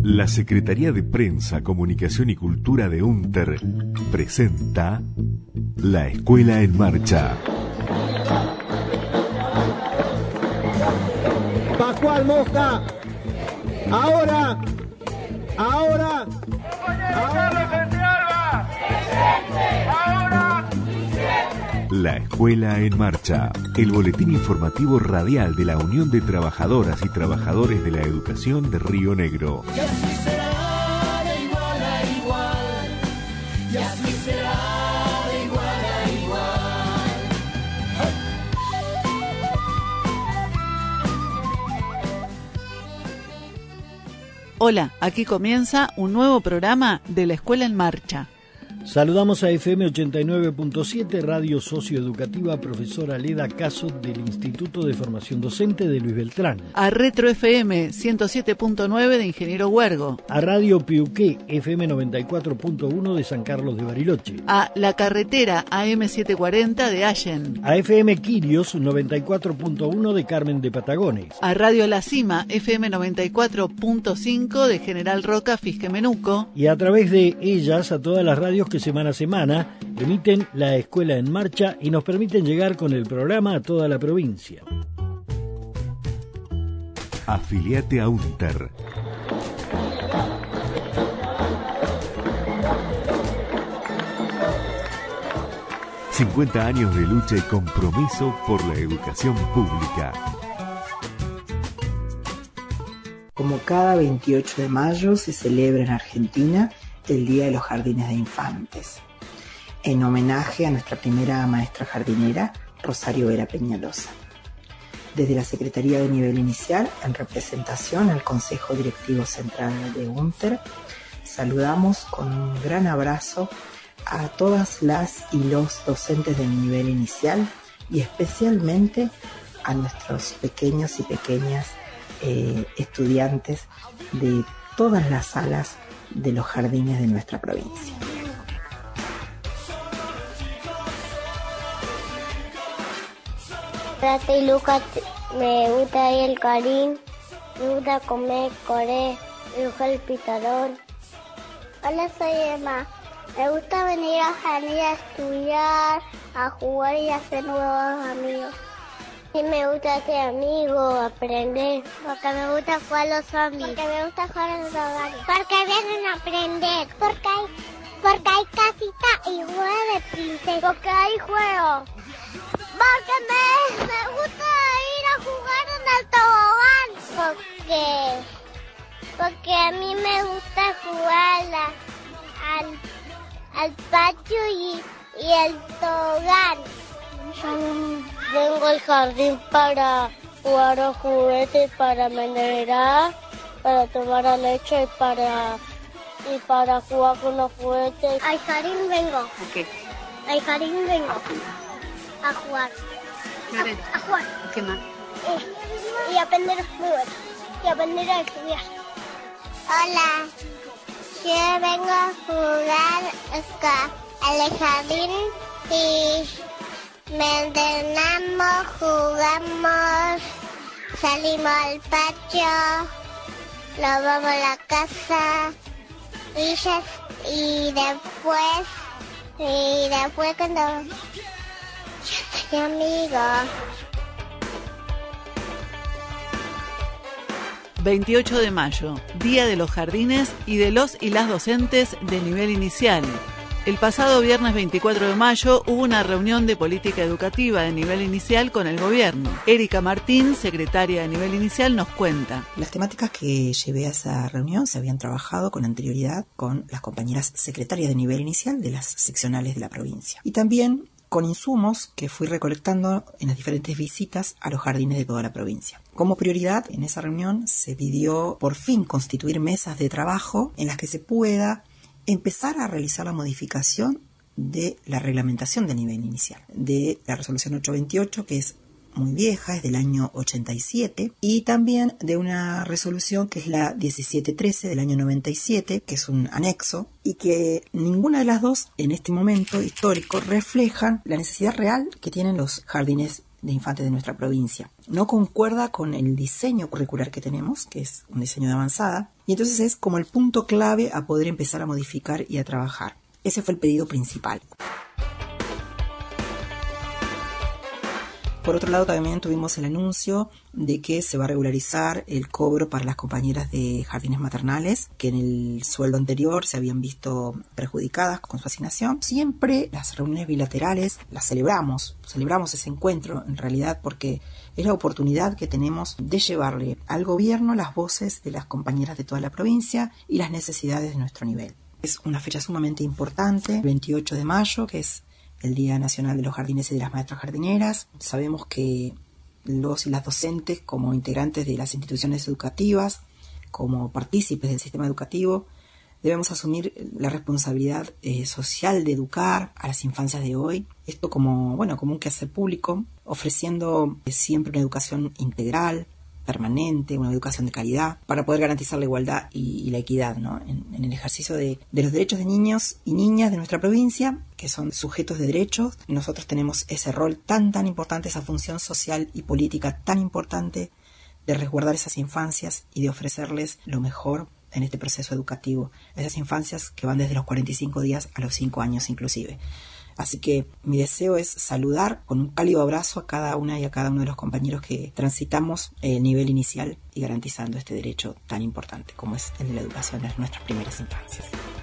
La Secretaría de Prensa, Comunicación y Cultura de UNTER presenta La Escuela en Marcha. Pascual Mosca, ahora. La Escuela en Marcha, el boletín informativo radial de la Unión de Trabajadoras y Trabajadores de la Educación de Río Negro. Y así será de igual a igual, y así será de igual a igual. Hola, aquí comienza un nuevo programa de La Escuela en Marcha. Saludamos a FM 89.7, Radio Socioeducativa Profesora Leda Caso del Instituto de Formación Docente de Luis Beltrán. A Retro FM 107.9 de Ingeniero Huergo. A Radio Piuqué FM 94.1 de San Carlos de Bariloche. A La Carretera AM 740 de Allen. A FM Quirios 94.1 de Carmen de Patagones. A Radio La Cima FM 94.5 de General Roca Fisquemenuco. Y a través de ellas a todas las radios que semana a semana emiten La Escuela en Marcha y nos permiten llegar con el programa a toda la provincia. Afiliate a UNTER. ...50 años de lucha y compromiso por la educación pública. Como cada 28 de mayo se celebra en Argentina el Día de los Jardines de Infantes, en homenaje a nuestra primera maestra jardinera, Rosario Vera Peñalosa. Desde la Secretaría de Nivel Inicial, en representación al Consejo Directivo Central de UNTER, saludamos con un gran abrazo a todas las y los docentes del nivel inicial y especialmente a nuestros pequeños y pequeñas estudiantes de todas las salas de los jardines de nuestra provincia. Hola, soy Lucas, me gusta ir al Karim, me gusta comer coré, dibujar el pizarrón. Hola, soy Emma, me gusta venir a jardín a estudiar, a jugar y a hacer nuevos amigos. Sí, me gusta ser amigo, aprender. Porque me gusta jugar a los zombies. Porque me gusta jugar a los hogares. Porque vienen a aprender. Porque hay casita y juego de princesa. Porque hay juego. Porque me gusta ir a jugar en el tobogán. Porque a mí me gusta jugar al patio y el tobogán. Vengo al jardín para jugar a juguetes, para merendar, para tomar leche y para jugar con los juguetes. Al jardín vengo. ¿A qué? Al jardín vengo. A jugar. A jugar. ¿Qué más? Y aprender fútbol. Y aprender a estudiar. Hola. Yo vengo a jugar al jardín y me entrenamos, jugamos, salimos al patio, lavamos la casa y después cuando yo soy amigo. 28 de mayo, Día de los Jardines y de los y las docentes de nivel inicial. El pasado viernes 24 de mayo hubo una reunión de política educativa de nivel inicial con el gobierno. Erika Martín, secretaria de nivel inicial, nos cuenta. Las temáticas que llevé a esa reunión se habían trabajado con anterioridad con las compañeras secretarias de nivel inicial de las seccionales de la provincia. Y también con insumos que fui recolectando en las diferentes visitas a los jardines de toda la provincia. Como prioridad, en esa reunión se pidió por fin constituir mesas de trabajo en las que se pueda empezar a realizar la modificación de la reglamentación del nivel inicial, de la resolución 828, que es muy vieja, es del año 87, y también de una resolución que es la 1713 del año 97, que es un anexo, y que ninguna de las dos en este momento histórico reflejan la necesidad real que tienen los jardines de infantes de nuestra provincia. no concuerda con el diseño curricular que tenemos, que es un diseño de avanzada, y entonces es como el punto clave a poder empezar a modificar y a trabajar. Ese fue el pedido principal. Por otro lado, también tuvimos el anuncio de que se va a regularizar el cobro para las compañeras de jardines maternales, que en el sueldo anterior se habían visto perjudicadas con su asignación. Siempre las reuniones bilaterales las celebramos ese encuentro, en realidad, porque es la oportunidad que tenemos de llevarle al gobierno las voces de las compañeras de toda la provincia y las necesidades de nuestro nivel. Es una fecha sumamente importante, el 28 de mayo, que es el Día Nacional de los Jardines y de las Maestras Jardineras. Sabemos que los y las docentes, como integrantes de las instituciones educativas, como partícipes del sistema educativo, debemos asumir la responsabilidad social de educar a las infancias de hoy. Esto como un quehacer público, ofreciendo siempre una educación integral, permanente, una educación de calidad, para poder garantizar la igualdad y la equidad, ¿no? en el ejercicio de los derechos de niños y niñas de nuestra provincia, que son sujetos de derechos. Nosotros tenemos ese rol tan importante, esa función social y política tan importante de resguardar esas infancias y de ofrecerles lo mejor en este proceso educativo, esas infancias que van desde los 45 días a los 5 años inclusive. Así que mi deseo es saludar con un cálido abrazo a cada una y a cada uno de los compañeros que transitamos el nivel inicial y garantizando este derecho tan importante como es el de la educación de nuestras primeras infancias.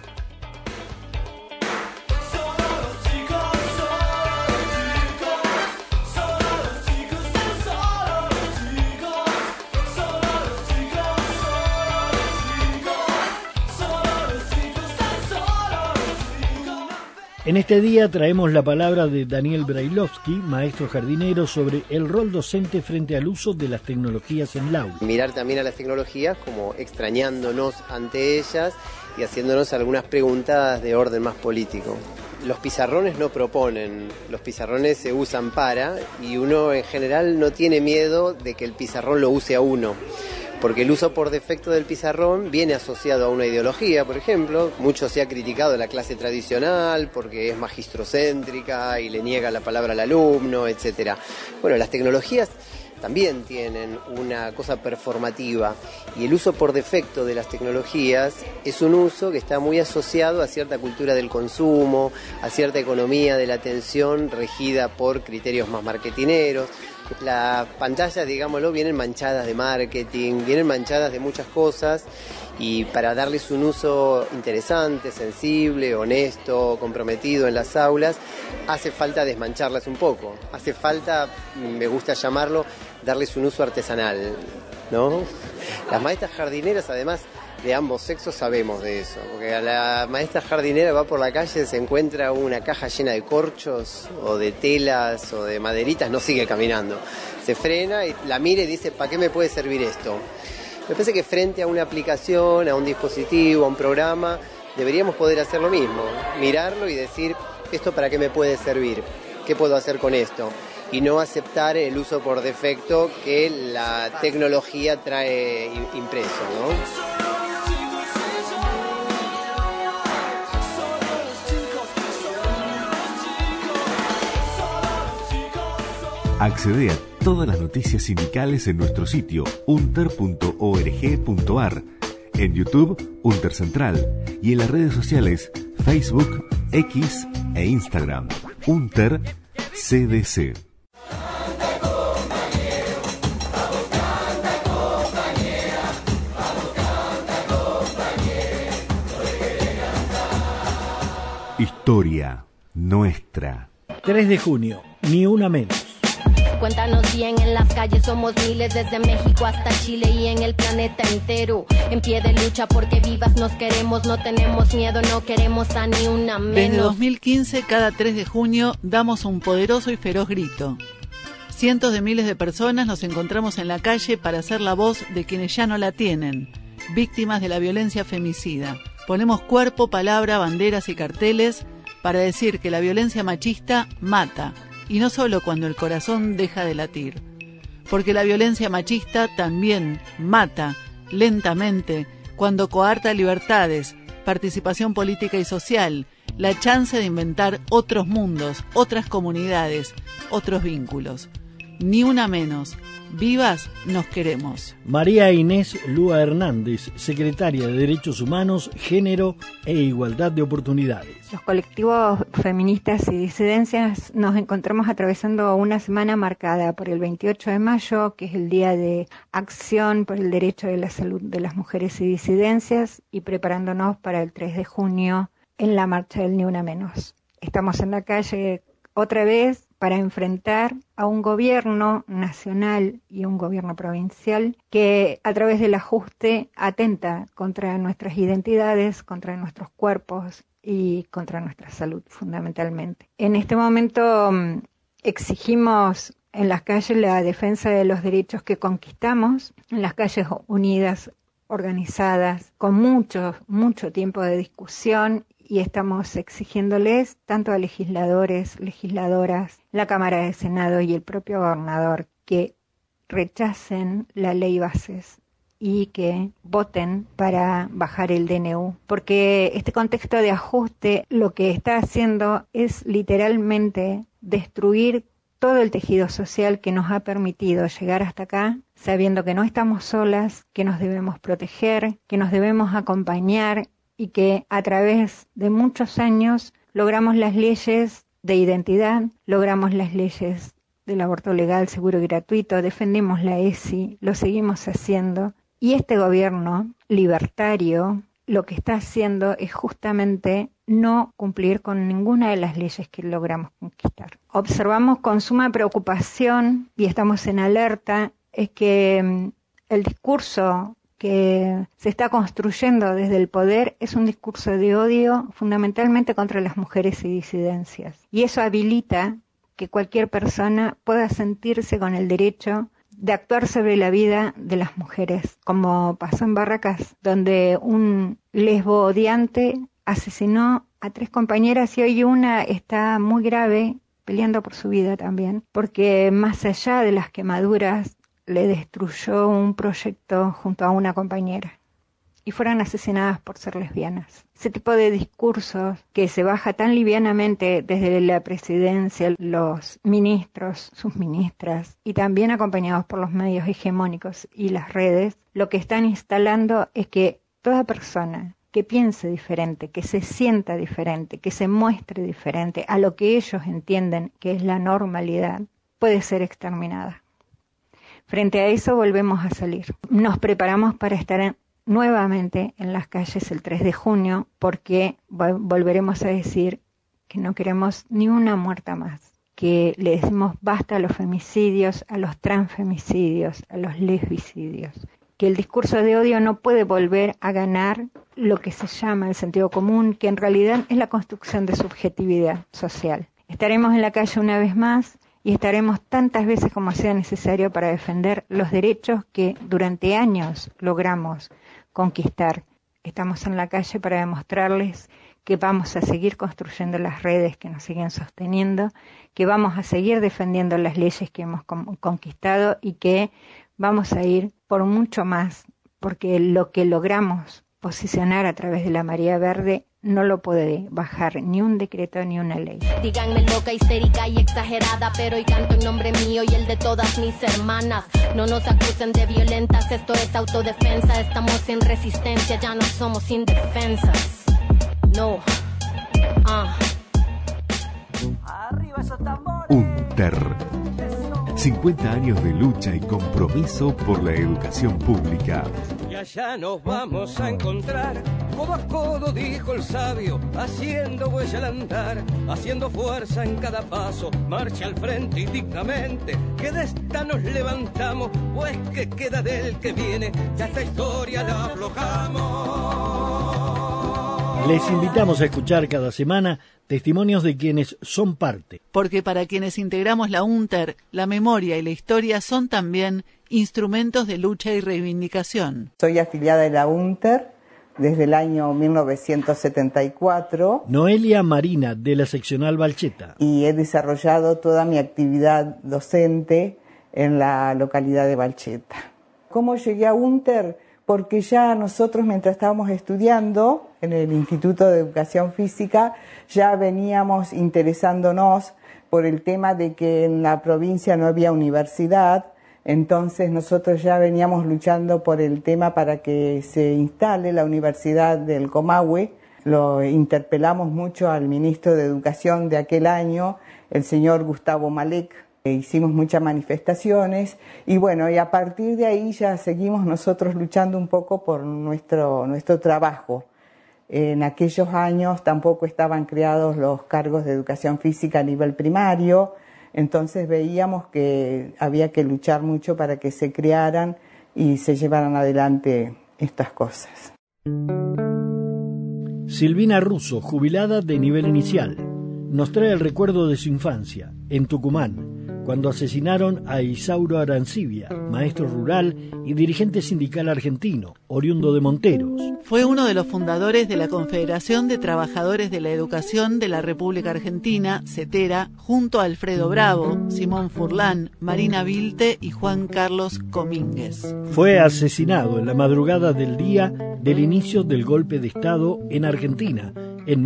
En este día traemos la palabra de Daniel Brailovsky, maestro jardinero, sobre el rol docente frente al uso de las tecnologías en el aula. Mirar también a las tecnologías como extrañándonos ante ellas y haciéndonos algunas preguntas de orden más político. Los pizarrones no proponen, los pizarrones se usan para, y uno en general no tiene miedo de que el pizarrón lo use a uno. Porque el uso por defecto del pizarrón viene asociado a una ideología, por ejemplo. Mucho se ha criticado la clase tradicional porque es magistrocéntrica y le niega la palabra al alumno, etc. Bueno, las tecnologías también tienen una cosa performativa y el uso por defecto de las tecnologías es un uso que está muy asociado a cierta cultura del consumo, a cierta economía de la atención regida por criterios más marketineros. Las pantallas, digámoslo, vienen manchadas de marketing, vienen manchadas de muchas cosas, y para darles un uso interesante, sensible, honesto, comprometido en las aulas, hace falta desmancharlas un poco, hace falta, me gusta llamarlo, darles un uso artesanal, ¿no? Las maestras jardineras, además, de ambos sexos sabemos de eso, porque a la maestra jardinera va por la calle, se encuentra una caja llena de corchos o de telas o de maderitas, no sigue caminando, se frena y la mira y dice, ¿para qué me puede servir esto? Me parece que frente a una aplicación, a un dispositivo, a un programa, deberíamos poder hacer lo mismo, mirarlo y decir, ¿esto para qué me puede servir? ¿Qué puedo hacer con esto? Y no aceptar el uso por defecto que la tecnología trae impreso, ¿no? Accede a todas las noticias sindicales en nuestro sitio unter.org.ar, en YouTube Unter Central y en las redes sociales Facebook, X e Instagram Unter CDC. Historia nuestra. 3 de junio, ni una menos. Cuéntanos bien, en las calles somos miles, desde México hasta Chile y en el planeta entero. En pie de lucha porque vivas nos queremos, no tenemos miedo, no queremos a ni una menos. Desde 2015, cada 3 de junio, damos un poderoso y feroz grito. Cientos de miles de personas nos encontramos en la calle para ser la voz de quienes ya no la tienen, víctimas de la violencia femicida. Ponemos cuerpo, palabra, banderas y carteles para decir que la violencia machista mata. Y no solo cuando el corazón deja de latir, porque la violencia machista también mata lentamente cuando coarta libertades, participación política y social, la chance de inventar otros mundos, otras comunidades, otros vínculos. Ni una menos. Vivas nos queremos. María Inés Lúa Hernández, secretaria de Derechos Humanos, Género e Igualdad de Oportunidades. Los colectivos feministas y disidencias nos encontramos atravesando una semana marcada por el 28 de mayo, que es el Día de Acción por el Derecho de la Salud de las Mujeres y Disidencias, y preparándonos para el 3 de junio en la marcha del Ni Una Menos. Estamos en la calle otra vez para enfrentar a un gobierno nacional y un gobierno provincial que a través del ajuste atenta contra nuestras identidades, contra nuestros cuerpos y contra nuestra salud fundamentalmente. En este momento exigimos en las calles la defensa de los derechos que conquistamos, en las calles unidas, organizadas, con mucho tiempo de discusión, y estamos exigiéndoles tanto a legisladores, legisladoras, la Cámara de Senado y el propio gobernador que rechacen la ley bases y que voten para bajar el DNU, porque este contexto de ajuste lo que está haciendo es literalmente destruir todo el tejido social que nos ha permitido llegar hasta acá, sabiendo que no estamos solas, que nos debemos proteger, que nos debemos acompañar, y que a través de muchos años logramos las leyes de identidad, logramos las leyes del aborto legal, seguro y gratuito, defendimos la ESI, lo seguimos haciendo, y este gobierno libertario lo que está haciendo es justamente no cumplir con ninguna de las leyes que logramos conquistar. Observamos con suma preocupación y estamos en alerta es que el discurso que se está construyendo desde el poder es un discurso de odio fundamentalmente contra las mujeres y disidencias. Y eso habilita que cualquier persona pueda sentirse con el derecho de actuar sobre la vida de las mujeres, como pasó en Barracas, donde un lesbo odiante asesinó a 3 compañeras y hoy una está muy grave, peleando por su vida también, porque más allá de las quemaduras, le destruyó un proyecto junto a una compañera y fueron asesinadas por ser lesbianas. Ese tipo de discursos que se baja tan livianamente desde la presidencia, los ministros, sus ministras, y también acompañados por los medios hegemónicos y las redes, lo que están instalando es que toda persona que piense diferente, que se sienta diferente, que se muestre diferente a lo que ellos entienden que es la normalidad, puede ser exterminada. Frente a eso volvemos a salir. Nos preparamos para estar nuevamente en las calles el 3 de junio porque volveremos a decir que no queremos ni una muerta más, que le decimos basta a los femicidios, a los transfemicidios, a los lesbicidios, que el discurso de odio no puede volver a ganar lo que se llama el sentido común, que en realidad es la construcción de subjetividad social. Estaremos en la calle una vez más y estaremos tantas veces como sea necesario para defender los derechos que durante años logramos conquistar. Estamos en la calle para demostrarles que vamos a seguir construyendo las redes que nos siguen sosteniendo, que vamos a seguir defendiendo las leyes que hemos conquistado y que vamos a ir por mucho más, porque lo que logramos posicionar a través de la marea verde no lo puede bajar ni un decreto ni una ley. Díganme loca, histérica y exagerada, pero hoy canto en nombre mío y el de todas mis hermanas. No nos acusen de violentas, esto es autodefensa. Estamos en resistencia, ya no somos indefensas. No. Arriba esos tambores. UNTER. 50 años de lucha y compromiso por la educación pública. Y allá nos vamos a encontrar, codo a codo, dijo el sabio, haciendo huella al andar, haciendo fuerza en cada paso, marcha al frente y dignamente, que de esta nos levantamos, pues que queda del que viene, ya esta historia la aflojamos. Les invitamos a escuchar cada semana testimonios de quienes son parte. Porque para quienes integramos la UNTER, la memoria y la historia son también instrumentos de lucha y reivindicación. Soy afiliada de la UNTER desde el año 1974. Noelia Marina, de la seccional Balcheta. Y he desarrollado toda mi actividad docente en la localidad de Balcheta. ¿Cómo llegué a UNTER? Porque ya nosotros, mientras estábamos estudiando en el Instituto de Educación Física, ya veníamos interesándonos por el tema de que en la provincia no había universidad. Entonces nosotros ya veníamos luchando por el tema para que se instale la Universidad del Comahue. Lo interpelamos mucho al ministro de Educación de aquel año, el señor Gustavo Malek. Hicimos muchas manifestaciones y bueno, y a partir de ahí ya seguimos nosotros luchando un poco por nuestro trabajo. En aquellos años tampoco estaban creados los cargos de educación física a nivel primario, entonces veíamos que había que luchar mucho para que se crearan y se llevaran adelante estas cosas. Silvina Russo, jubilada de nivel inicial, nos trae el recuerdo de su infancia, en Tucumán, cuando asesinaron a Isauro Arancibia, maestro rural y dirigente sindical argentino, oriundo de Monteros. Fue uno de los fundadores de la Confederación de Trabajadores de la Educación de la República Argentina, CETERA, junto a Alfredo Bravo, Simón Furlán, Marina Vilte y Juan Carlos Comínguez. Fue asesinado en la madrugada del día del inicio del golpe de Estado en Argentina, en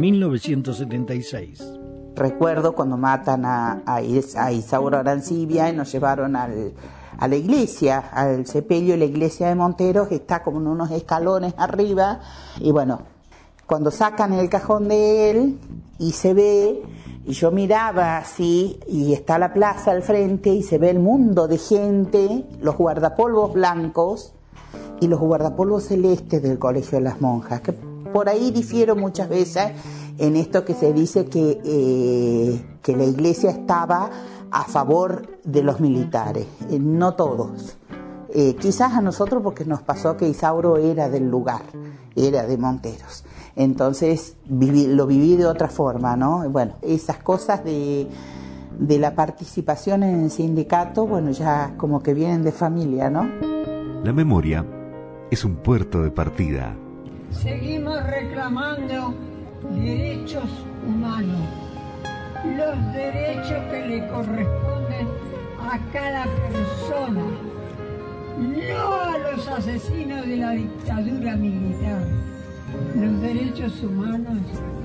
1976. Recuerdo cuando matan a Isauro Arancibia y nos llevaron a la iglesia, al sepelio de la iglesia de Monteros, que está como en unos escalones arriba, y bueno, cuando sacan el cajón de él y se ve, y yo miraba así, y está la plaza al frente y se ve el mundo de gente, los guardapolvos blancos y los guardapolvos celestes del Colegio de las Monjas, que por ahí difiero muchas veces en esto que se dice que la iglesia estaba a favor de los militares, no todos. Quizás a nosotros porque nos pasó que Isauro era del lugar, era de Monteros. Entonces lo viví de otra forma, ¿no? Bueno, esas cosas de la participación en el sindicato, bueno, ya como que vienen de familia, ¿no? La memoria es un puerto de partida. Seguimos reclamando derechos humanos, los derechos que le corresponden a cada persona, no a los asesinos de la dictadura militar, los derechos humanos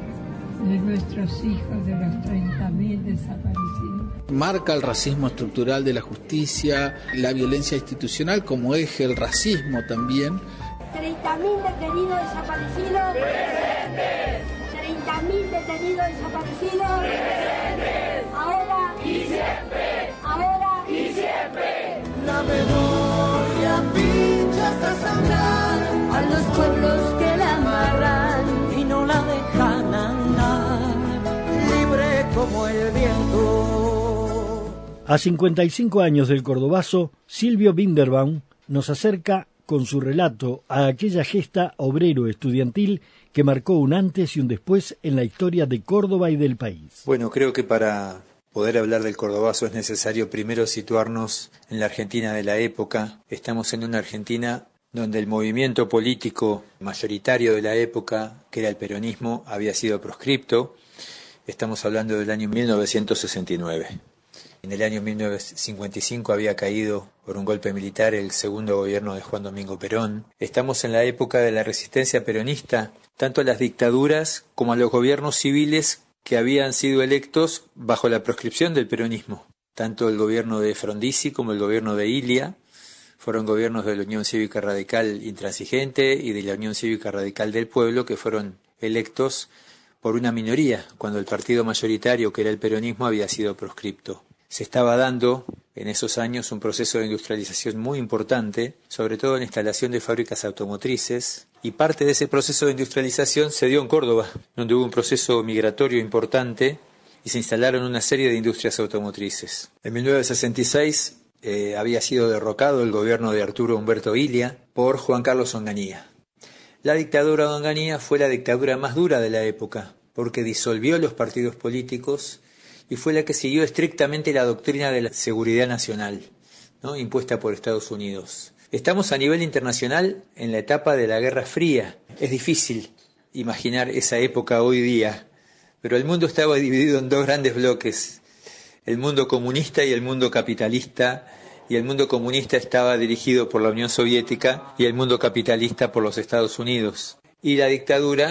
de nuestros hijos, de los 30.000 desaparecidos. Marca el racismo estructural de la justicia, la violencia institucional como eje, el racismo también. 30.000 detenidos desaparecidos. ¡Presentes! 30.000 detenidos desaparecidos. ¡Presentes! Ahora y siempre. Ahora y siempre. La memoria pincha hasta sangrar a los pueblos que la amarran y no la dejan andar, libre como el viento. A 55 años del cordobazo, Silvio Binderbaum nos acerca con su relato a aquella gesta obrero estudiantil que marcó un antes y un después en la historia de Córdoba y del país. Bueno, creo que para poder hablar del cordobazo es necesario primero situarnos en la Argentina de la época. Estamos en una Argentina donde el movimiento político mayoritario de la época, que era el peronismo, había sido proscripto. Estamos hablando del año 1969. En el año 1955 había caído por un golpe militar el segundo gobierno de Juan Domingo Perón. Estamos en la época de la resistencia peronista, tanto a las dictaduras como a los gobiernos civiles que habían sido electos bajo la proscripción del peronismo. Tanto el gobierno de Frondizi como el gobierno de Ilia fueron gobiernos de la Unión Cívica Radical Intransigente y de la Unión Cívica Radical del Pueblo, que fueron electos por una minoría, cuando el partido mayoritario, que era el peronismo, había sido proscripto. Se estaba dando en esos años un proceso de industrialización muy importante, sobre todo en la instalación de fábricas automotrices, y parte de ese proceso de industrialización se dio en Córdoba, donde hubo un proceso migratorio importante y se instalaron una serie de industrias automotrices. En 1966 había sido derrocado el gobierno de Arturo Humberto Ilia por Juan Carlos Onganía. La dictadura de Onganía fue la dictadura más dura de la época, porque disolvió los partidos políticos y fue la que siguió estrictamente la doctrina de la seguridad nacional, ¿no?, impuesta por Estados Unidos. Estamos a nivel internacional en la etapa de la Guerra Fría. Es difícil imaginar esa época hoy día, pero el mundo estaba dividido en dos grandes bloques, el mundo comunista y el mundo capitalista, y el mundo comunista estaba dirigido por la Unión Soviética y el mundo capitalista por los Estados Unidos. Y la dictadura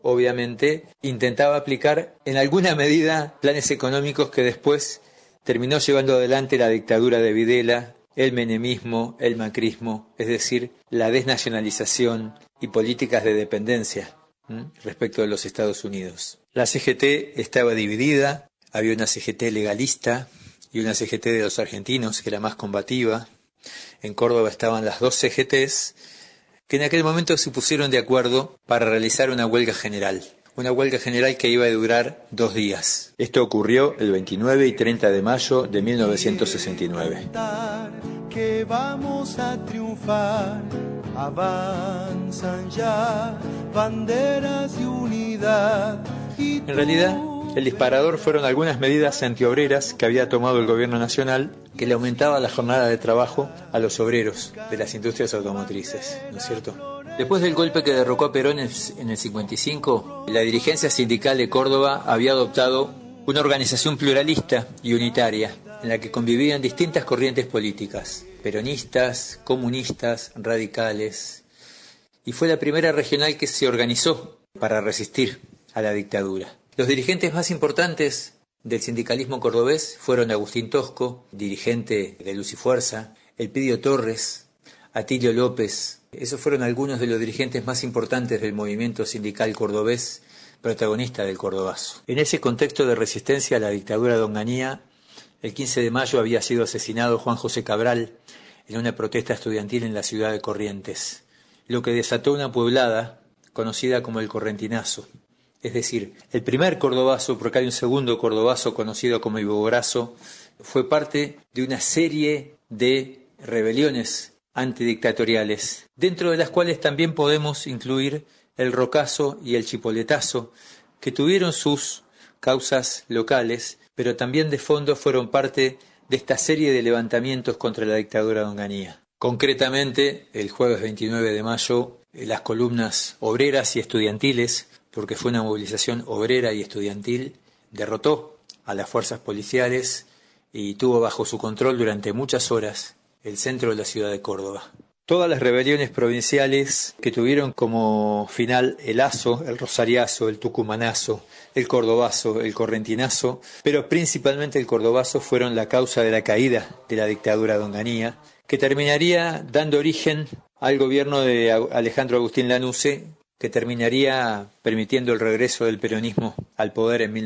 obviamente, intentaba aplicar en alguna medida planes económicos que después terminó llevando adelante la dictadura de Videla, el menemismo, el macrismo, es decir, la desnacionalización y políticas de dependencia respecto de los Estados Unidos. La CGT estaba dividida, había una CGT legalista y una CGT de los argentinos, que era más combativa. En Córdoba estaban las dos CGTs, que en aquel momento se pusieron de acuerdo para realizar una huelga general que iba a durar 2 días. Esto ocurrió el 29 y 30 de mayo de 1969. Que vamos a triunfar, avanzan ya banderas de unidad. En realidad, el disparador fueron algunas medidas antiobreras que había tomado el gobierno nacional, que le aumentaba la jornada de trabajo a los obreros de las industrias automotrices, ¿no es cierto? Después del golpe que derrocó a Perón en el 55, la dirigencia sindical de Córdoba había adoptado una organización pluralista y unitaria, en la que convivían distintas corrientes políticas, peronistas, comunistas, radicales, y fue la primera regional que se organizó para resistir a la dictadura. Los dirigentes más importantes del sindicalismo cordobés fueron Agustín Tosco, dirigente de Luz y Fuerza, Elpidio Torres, Atilio López. Esos fueron algunos de los dirigentes más importantes del movimiento sindical cordobés, protagonista del Cordobazo. En ese contexto de resistencia a la dictadura de Onganía, el 15 de mayo había sido asesinado Juan José Cabral en una protesta estudiantil en la ciudad de Corrientes, lo que desató una pueblada conocida como el Correntinazo. Es decir, el primer Cordobazo, porque hay un segundo Cordobazo conocido como Ibogorazo, fue parte de una serie de rebeliones antidictatoriales, dentro de las cuales también podemos incluir el Rocazo y el Chipoletazo, que tuvieron sus causas locales, pero también de fondo fueron parte de esta serie de levantamientos contra la dictadura de Onganía. Concretamente, el jueves 29 de mayo, las columnas obreras y estudiantiles, porque fue una movilización obrera y estudiantil, derrotó a las fuerzas policiales y tuvo bajo su control durante muchas horas el centro de la ciudad de Córdoba. Todas las rebeliones provinciales que tuvieron como final el Azo, el Rosariazo, el Tucumanazo, el Cordobazo, el Correntinazo, pero principalmente el Cordobazo, fueron la causa de la caída de la dictadura de Onganía, que terminaría dando origen al gobierno de Alejandro Agustín Lanusse, que terminaría permitiendo el regreso del peronismo al poder en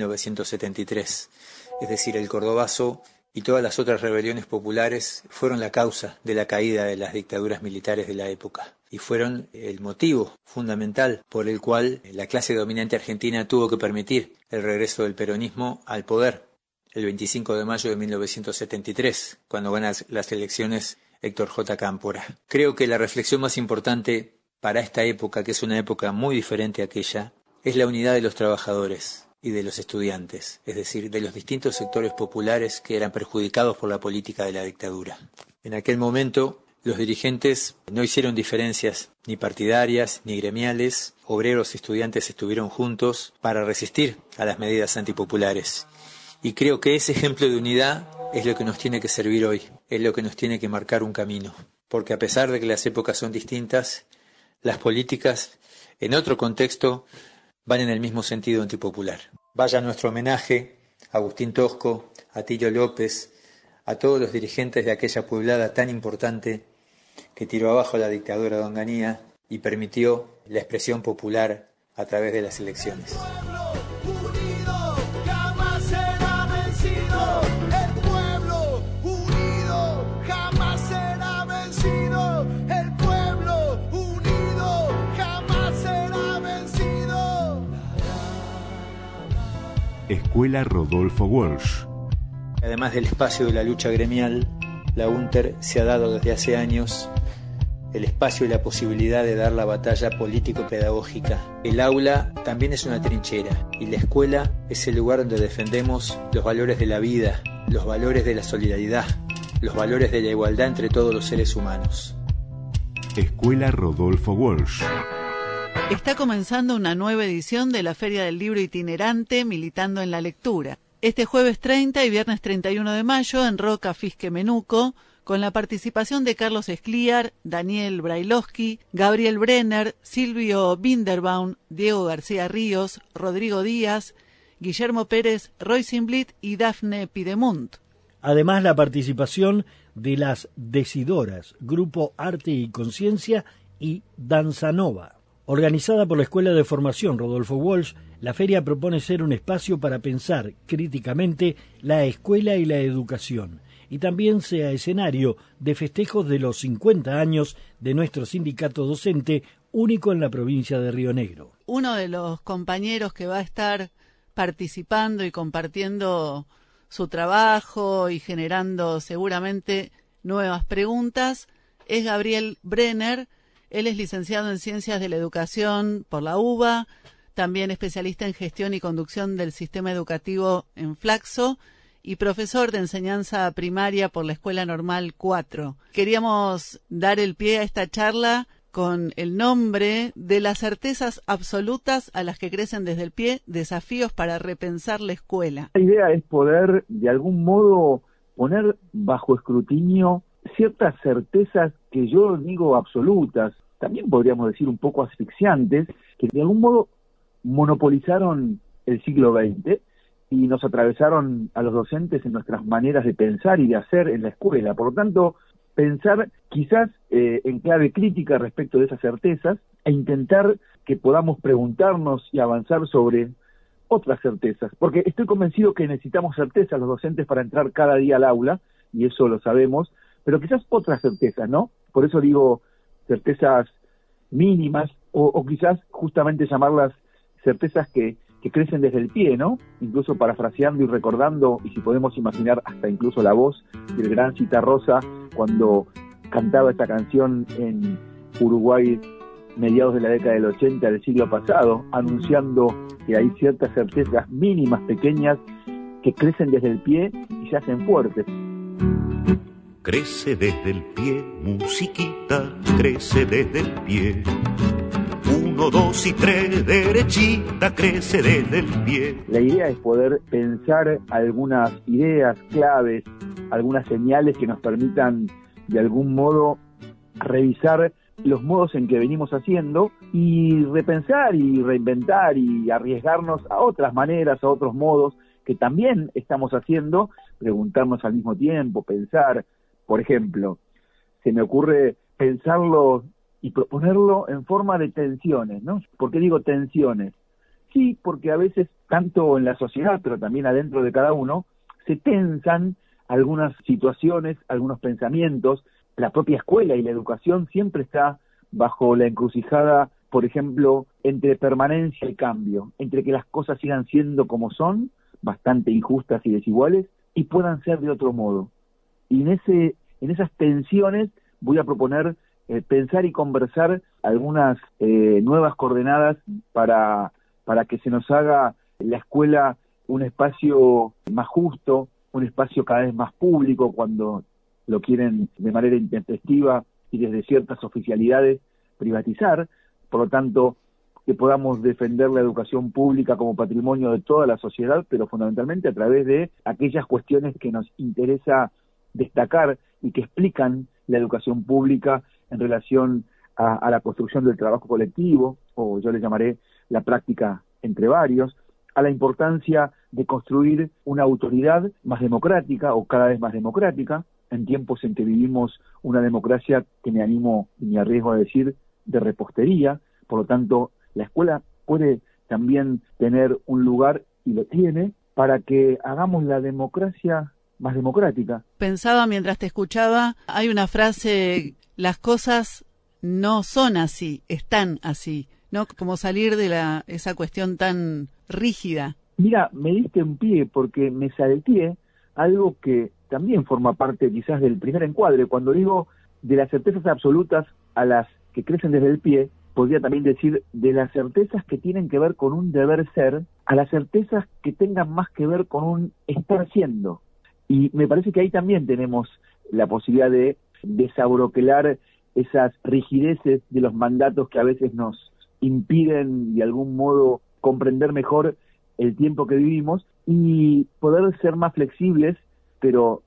1973. Es decir, el Cordobazo y todas las otras rebeliones populares fueron la causa de la caída de las dictaduras militares de la época y fueron el motivo fundamental por el cual la clase dominante argentina tuvo que permitir el regreso del peronismo al poder el 25 de mayo de 1973, cuando gana las elecciones Héctor J. Cámpora. Creo que la reflexión más importante para esta época, que es una época muy diferente a aquella, es la unidad de los trabajadores y de los estudiantes, es decir, de los distintos sectores populares que eran perjudicados por la política de la dictadura. En aquel momento, los dirigentes no hicieron diferencias ni partidarias ni gremiales, obreros y estudiantes estuvieron juntos para resistir a las medidas antipopulares. Y creo que ese ejemplo de unidad es lo que nos tiene que servir hoy, es lo que nos tiene que marcar un camino, porque a pesar de que las épocas son distintas, las políticas, en otro contexto, van en el mismo sentido antipopular. Vaya nuestro homenaje a Agustín Tosco, a Atilio López, a todos los dirigentes de aquella pueblada tan importante que tiró abajo la dictadura de Onganía y permitió la expresión popular a través de las elecciones. Escuela Rodolfo Walsh. Además del espacio de la lucha gremial, la UNTER se ha dado desde hace años el espacio y la posibilidad de dar la batalla político-pedagógica. El aula también es una trinchera y la escuela es el lugar donde defendemos los valores de la vida, los valores de la solidaridad, los valores de la igualdad entre todos los seres humanos. Escuela Rodolfo Walsh. Está comenzando una nueva edición de la Feria del Libro Itinerante Militando en la Lectura. Este jueves 30 y viernes 31 de mayo en Roca Fisque Menuco, con la participación de Carlos Escliar, Daniel Brailovsky, Gabriel Brenner, Silvio Binderbaum, Diego García Ríos, Rodrigo Díaz, Guillermo Pérez, Roy Simblit y Dafne Pidemunt. Además, la participación de las Decidoras, Grupo Arte y Conciencia y Danza Nova. Organizada por la Escuela de Formación Rodolfo Walsh, la feria propone ser un espacio para pensar críticamente la escuela y la educación, y también sea escenario de festejos de los 50 años de nuestro sindicato docente, único en la provincia de Río Negro. Uno de los compañeros que va a estar participando y compartiendo su trabajo y generando seguramente nuevas preguntas es Gabriel Brenner. Él es licenciado en Ciencias de la Educación por la UBA, también especialista en gestión y conducción del sistema educativo en Flaxo y profesor de enseñanza primaria por la Escuela Normal 4. Queríamos dar el pie a esta charla con el nombre de las certezas absolutas a las que crecen desde el pie, desafíos para repensar la escuela. La idea es poder, de algún modo, poner bajo escrutinio ciertas certezas que yo digo absolutas, también podríamos decir un poco asfixiantes, que de algún modo monopolizaron el siglo XX y nos atravesaron a los docentes en nuestras maneras de pensar y de hacer en la escuela. Por lo tanto, pensar quizás en clave crítica respecto de esas certezas e intentar que podamos preguntarnos y avanzar sobre otras certezas, porque estoy convencido que necesitamos certezas los docentes para entrar cada día al aula, y eso lo sabemos, pero quizás otras certezas, ¿no? Por eso digo certezas mínimas, o quizás justamente llamarlas certezas que crecen desde el pie, ¿no? Incluso parafraseando y recordando, y si podemos imaginar hasta incluso la voz del gran Citarrosa cuando cantaba esta canción en Uruguay mediados de la década del 80 del siglo pasado, anunciando que hay ciertas certezas mínimas, pequeñas, que crecen desde el pie y se hacen fuertes. Crece desde el pie, musiquita, crece desde el pie. 1, 2 y 3, derechita, crece desde el pie. La idea es poder pensar algunas ideas claves, algunas señales que nos permitan de algún modo revisar los modos en que venimos haciendo y repensar y reinventar y arriesgarnos a otras maneras, a otros modos que también estamos haciendo, preguntarnos al mismo tiempo, pensar. Por ejemplo, se me ocurre pensarlo y proponerlo en forma de tensiones, ¿no? ¿Por qué digo tensiones? Sí, porque a veces, tanto en la sociedad, pero también adentro de cada uno, se tensan algunas situaciones, algunos pensamientos. La propia escuela y la educación siempre está bajo la encrucijada, por ejemplo, entre permanencia y cambio, entre que las cosas sigan siendo como son, bastante injustas y desiguales, y puedan ser de otro modo. Y en esas tensiones voy a proponer pensar y conversar algunas nuevas coordenadas para que se nos haga la escuela un espacio más justo, un espacio cada vez más público cuando lo quieren de manera intempestiva y desde ciertas oficialidades privatizar. Por lo tanto, que podamos defender la educación pública como patrimonio de toda la sociedad, pero fundamentalmente a través de aquellas cuestiones que nos interesa destacar y que explican la educación pública en relación a la construcción del trabajo colectivo, o yo le llamaré la práctica entre varios, a la importancia de construir una autoridad más democrática o cada vez más democrática, en tiempos en que vivimos una democracia que me animo y me arriesgo a decir de repostería. Por lo tanto, la escuela puede también tener un lugar, y lo tiene, para que hagamos la democracia más democrática. Pensaba mientras te escuchaba, hay una frase, las cosas no son así, están así, ¿no? Como salir de esa cuestión tan rígida. Mira, me diste un pie porque me salteé algo que también forma parte quizás del primer encuadre. Cuando digo de las certezas absolutas a las que crecen desde el pie, podría también decir de las certezas que tienen que ver con un deber ser, a las certezas que tengan más que ver con un estar siendo. Y me parece que ahí también tenemos la posibilidad de desabroquelar esas rigideces de los mandatos que a veces nos impiden de algún modo comprender mejor el tiempo que vivimos y poder ser más flexibles, pero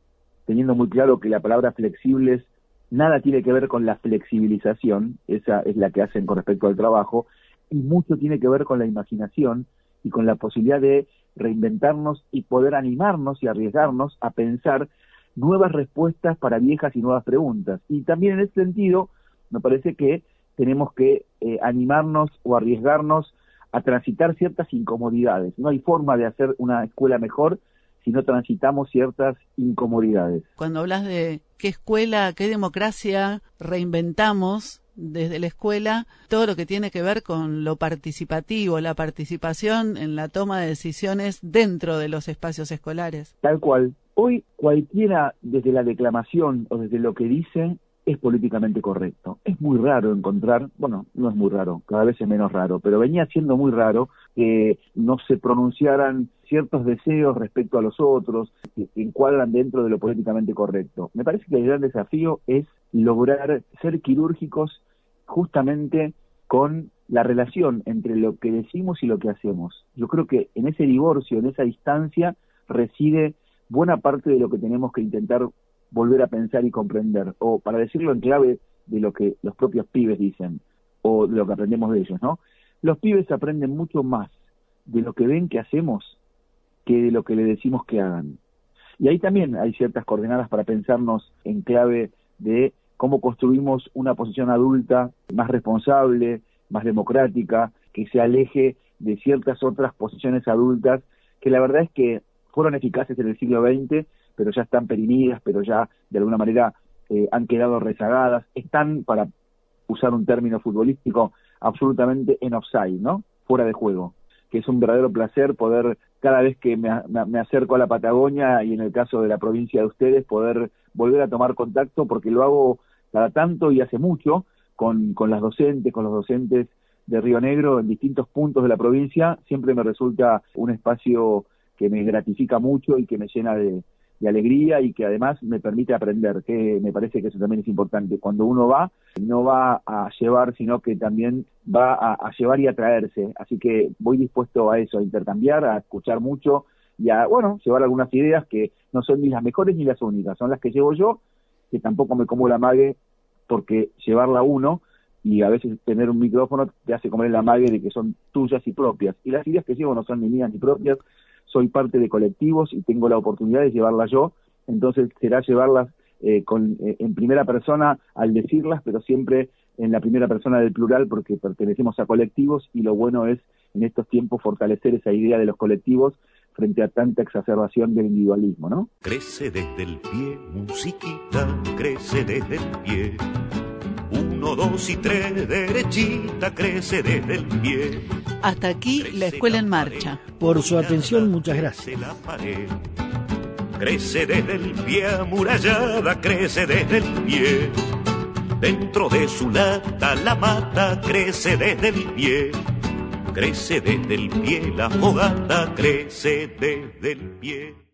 teniendo muy claro que la palabra flexibles nada tiene que ver con la flexibilización, esa es la que hacen con respecto al trabajo, y mucho tiene que ver con la imaginación y con la posibilidad de reinventarnos y poder animarnos y arriesgarnos a pensar nuevas respuestas para viejas y nuevas preguntas. Y también en ese sentido, me parece que tenemos que animarnos o arriesgarnos a transitar ciertas incomodidades. No hay forma de hacer una escuela mejor si no transitamos ciertas incomodidades. Cuando hablas de qué escuela, qué democracia reinventamos desde la escuela, todo lo que tiene que ver con lo participativo, la participación en la toma de decisiones dentro de los espacios escolares. Tal cual. Hoy cualquiera, desde la declamación o desde lo que dice, es políticamente correcto. Es muy raro encontrar, bueno, no es muy raro, cada vez es menos raro, pero venía siendo muy raro que no se pronunciaran ciertos deseos respecto a los otros, que encuadran dentro de lo políticamente correcto. Me parece que el gran desafío es lograr ser quirúrgicos justamente con la relación entre lo que decimos y lo que hacemos. Yo creo que en ese divorcio, en esa distancia, reside buena parte de lo que tenemos que intentar volver a pensar y comprender, o para decirlo en clave de lo que los propios pibes dicen, o de lo que aprendemos de ellos, ¿no? Los pibes aprenden mucho más de lo que ven que hacemos que de lo que le decimos que hagan. Y ahí también hay ciertas coordenadas para pensarnos en clave de cómo construimos una posición adulta más responsable, más democrática, que se aleje de ciertas otras posiciones adultas que la verdad es que fueron eficaces en el siglo XX, pero ya están perimidas, pero ya de alguna manera han quedado rezagadas, están, para usar un término futbolístico, absolutamente en offside, ¿no? Fuera de juego, que es un verdadero placer poder, cada vez que me acerco a la Patagonia, y en el caso de la provincia de ustedes, poder volver a tomar contacto, porque lo hago cada tanto y hace mucho, con las docentes, con los docentes de Río Negro en distintos puntos de la provincia. Siempre me resulta un espacio que me gratifica mucho y que me llena de alegría y que además me permite aprender, que me parece que eso también es importante. Cuando uno va, no va a llevar, sino que también va a llevar y a traerse. Así que voy dispuesto a eso, a intercambiar, a escuchar mucho y a, bueno, llevar algunas ideas que no son ni las mejores ni las únicas, son las que llevo yo, que tampoco me como la mague, porque llevarla uno y a veces tener un micrófono te hace comer la mague de que son tuyas y propias. Y las ideas que llevo no son ni mías ni propias, soy parte de colectivos y tengo la oportunidad de llevarlas yo, entonces será llevarlas en primera persona al decirlas, pero siempre en la primera persona del plural, porque pertenecemos a colectivos y lo bueno es en estos tiempos fortalecer esa idea de los colectivos frente a tanta exacerbación del individualismo, ¿no? Crece desde el pie, musiquita, crece desde el pie. 1, 2 y 3, derechita, crece desde el pie. Hasta aquí la Escuela en Marcha. Por su atención, muchas gracias. Crece desde el pie, amurallada, crece desde el pie. Dentro de su lata la mata, crece desde el pie. Crece desde el pie, la fogata crece desde el pie.